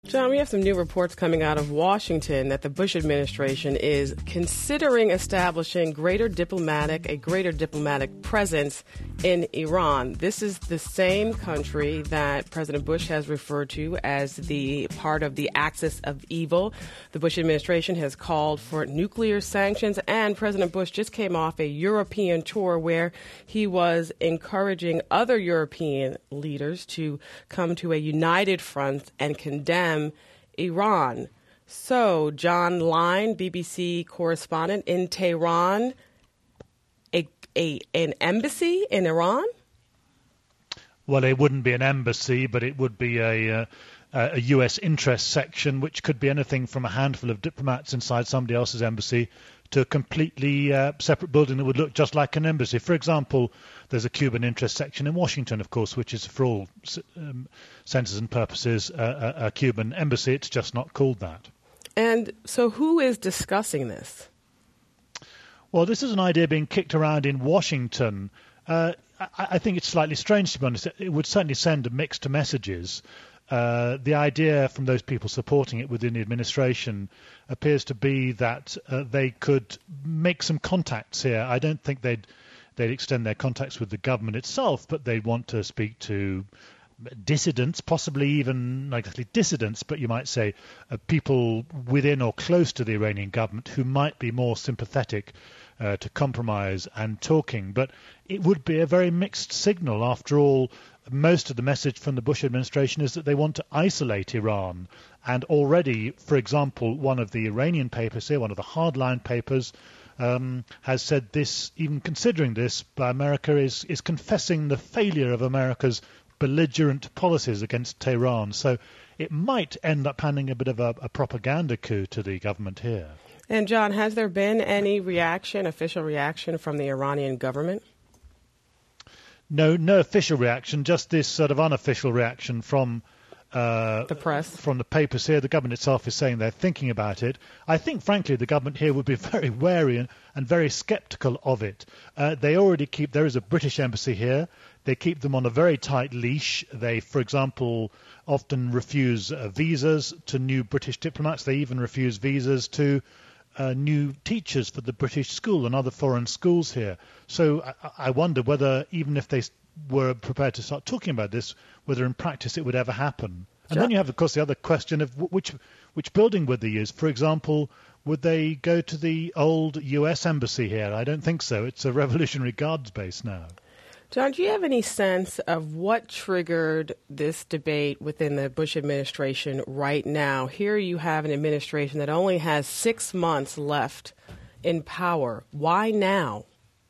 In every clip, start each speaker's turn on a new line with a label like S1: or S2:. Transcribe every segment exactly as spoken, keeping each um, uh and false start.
S1: John, we have some new reports coming out of Washington that the Bush administration is considering establishing greater diplomatic, a greater diplomatic presence in Iran. This is the same country that President Bush has referred to as the part of the axis of evil. The Bush administration has called for nuclear sanctions, and President Bush just came off a European tour where he was encouraging other European leaders to come to a united front and condemn Iran. So, John Line, B B C correspondent in Tehran, a, a, an embassy in Iran?
S2: Well, it wouldn't be an embassy, but it would be a, uh, a U S interest section, which could be anything from a handful of diplomats inside somebody else's embassy to a completely uh, separate building that would look just like an embassy. For example, there's a Cuban interest section in Washington, of course, which is for all um, senses and purposes uh, a, a Cuban embassy. It's just not called that.
S1: And so who is discussing this?
S2: Well, this is an idea being kicked around in Washington. Uh, I, I think it's slightly strange, to be honest. It would certainly send mixed messages. Uh, the idea from those people supporting it within the administration appears to be that uh, they could make some contacts here. I don't think they'd they'd extend their contacts with the government itself, but they'd want to speak to dissidents, possibly even not exactly dissidents, but you might say uh, people within or close to the Iranian government who might be more sympathetic uh, to compromise and talking. But it would be a very mixed signal. After all, most of the message from the Bush administration is that they want to isolate Iran. And already, for example, one of the Iranian papers here, one of the hardline papers, um, has said this, even considering this, America is, is confessing the failure of America's belligerent policies against Tehran. So it might end up handing a bit of a, a propaganda coup to the government here.
S1: And John, has there been any reaction, official reaction from the Iranian government?
S2: No, no official reaction, just this sort of unofficial reaction from uh,
S1: the press,
S2: from the papers here. The government itself is saying they're thinking about it. I think, frankly, the government here would be very wary and, and very sceptical of it. Uh, they already keep, there is a British embassy here. They keep them on a very tight leash. They, for example, often refuse uh, visas to new British diplomats. They even refuse visas to Uh, new teachers for the British school and other foreign schools here. So I, I wonder whether, even if they were prepared to start talking about this, whether in practice it would ever happen. And
S1: sure.
S2: Then you have, of course, the other question of which which building would they use? For example, would they go to the old U S embassy here? I don't think so. It's a Revolutionary Guards base now.
S1: John, do you have any sense of what triggered this debate within the Bush administration right now? Here you have an administration that only has six months left in power. Why now?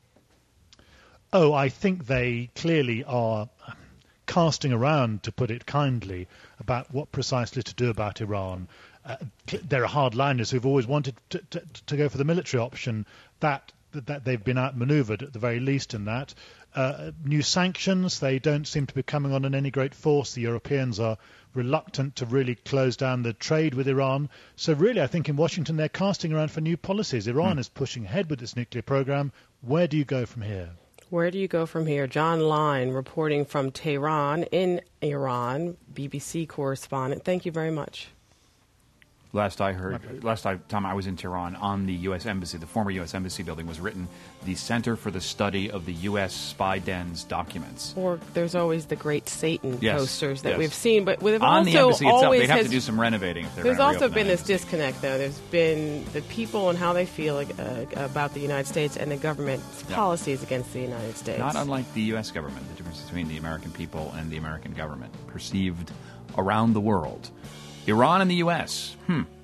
S2: Oh, I think they clearly are casting around, to put it kindly, about what precisely to do about Iran. Uh, there are hardliners who've always wanted to, to, to go for the military option. That that they've been outmaneuvered at the very least in that. Uh, new sanctions, they don't seem to be coming on in any great force. The Europeans are reluctant to really close down the trade with Iran. So really, I think in Washington, they're casting around for new policies. Iran mm. is pushing ahead with its nuclear program. Where do you go from here?
S1: Where do you go from here? John Line, reporting from Tehran in Iran, B B C correspondent. Thank you very much.
S3: Last I heard, last time I was in Tehran, on the U S Embassy, the former U S Embassy building, was written the Center for the Study of the U S Spy Den's Documents.
S1: Or there's always the Great Satan
S3: yes.
S1: posters that
S3: yes.
S1: we've seen. But with
S3: on
S1: also
S3: the embassy itself, they'd have
S1: has,
S3: to do some renovating. If they're
S1: there's also been this
S3: embassy.
S1: disconnect, though. There's been the people and how they feel uh, about the United States and the government's yeah. policies against the United States.
S3: Not unlike the U S government, the difference between the American people and the American government, perceived around the world. Iran and the U S, hmm.